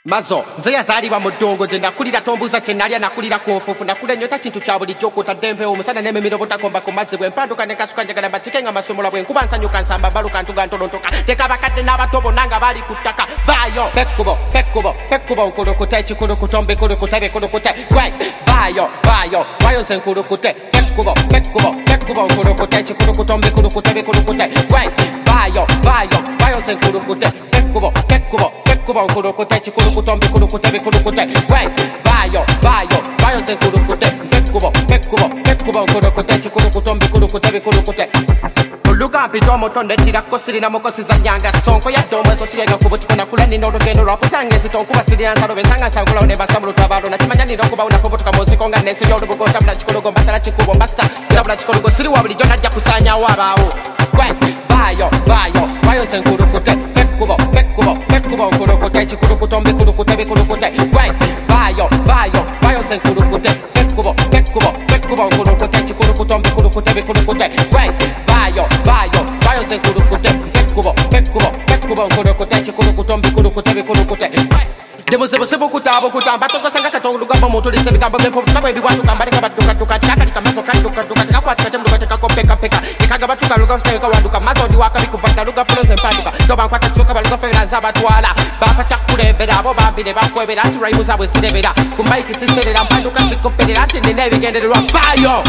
Mazo, nze yazaalibwa mu ddongo gye nakulira tombuuza kye nalya nakulira ku nfuufu nakula nnyota kintu kya bulijjo okutadde mpeewo omusana n'emimiro butakomba ku mazzi bwe mpanduka ne kasuka njagala mbakike nga masomola bwe nkuba nsanyuka nsamba baluka ntuga ntolontoka teka abakadde n'abato bonna nga bali ku ttaka vaayo pekkubo nkulukute ekikulukuto mbikulukuta bikulukute gwe vaayo nze nkulukute pekkubo nkulukute ekikulukuto mbikulukuta bikulukute gwe vaayo nze nkulukute pekkubo nkulukute ekikulukuto mbikulukuta bikulukute gwe vaayo nze nkulukute pekkubo nkulukute ekikulukuto mbikulukuta bikulukute oluga mpita omuto neddira sirina mukosi za nyanga sonko yadde omweso sirega ku butiko nakula nina olugendo lwakusanga enzito nkuba sirina nsalo bensanga nsangulawo ne mbasa mu lutabaalo nakimanya nina okubawo nafubutuka mu nsiko nga nensibya olubugo ntabula kikulugo mbasala kikubo mbasa ntabula kikulugo siri wa bulijjo najja kusaanyawo abaawo gwe vaayo nze nkulukute pekkubo nkulukute ekikulukuto mbikulukuta bikulukute gwe vaayo nze nkulukute pekkubo nkulukute ekikulukuto mbikulukuta bikulukute gwe vaayo nze nkulukute pekkubo nkulukute ekikulukuto mbikulukuta bikulukute demuzibuzibu kutaabukuta mbatokosanga katolugambo omuntu lisa ebigambo by'empubutuka bwe bibwatuka mbaleka baddukaduka kirakalika maso kaddukaduka tekakwatika temuduka tekakopekapeka tekagaba tukaluga sebeka wanduka mazo ndi wakabikuvanga lugafuloze empanduka toba nkwata kisoka baluga feeranza abatwala bampa kyakukulembera abo bambire bakwebera nti rayimu zaabwe zirebera ku maiki siserera mpanduka zikoperera nti nina ebigendererwa vaayo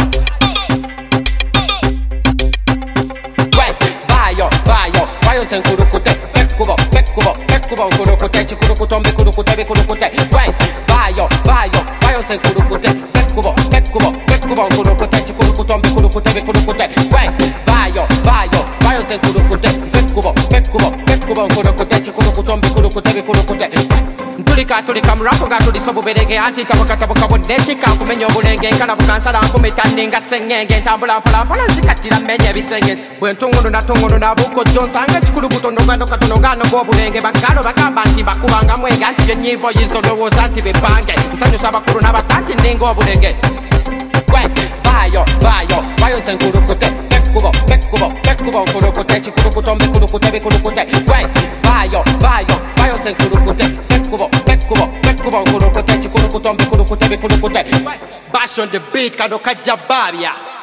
vaayo nze nkulukute pekkubo nkulukute ekikulukuto mbikulukuta bikulukute gwe vaayo nze nkulukute pekkubo nkulukute ekikulukuto mbikulukuta bikulukute gwe vaayo nze nkulukute pekkubo nkulukute ekikulukuto mbikulukuta bikulukute ntulika murafu nga tulisa obuberenge anti ntabukatabuka bwonnekika nkumenya obulenge nkalabuka nsala nkumita nninga sengenge ntambula mpolampola nzikatira mmenya ebisenge bwe ntungununa bukojjo nsanga ekikulukuto ndogando katono gano ng'obulenge bagalo bagamba nti bakubanga mwenge anti byenyivo yizo lowooza nti bepange nsanyusa abakulu n'abato nti nninga obulenge gwe vaayo nze nkulukute pekkubo nkulukute ekikulukuto mbikulukuta bikulukute gwe vaayo nze nkulukute pekkubo nkulukute ekikulukuto mbikulukuta bikulukute bash on the beat kano kajja babya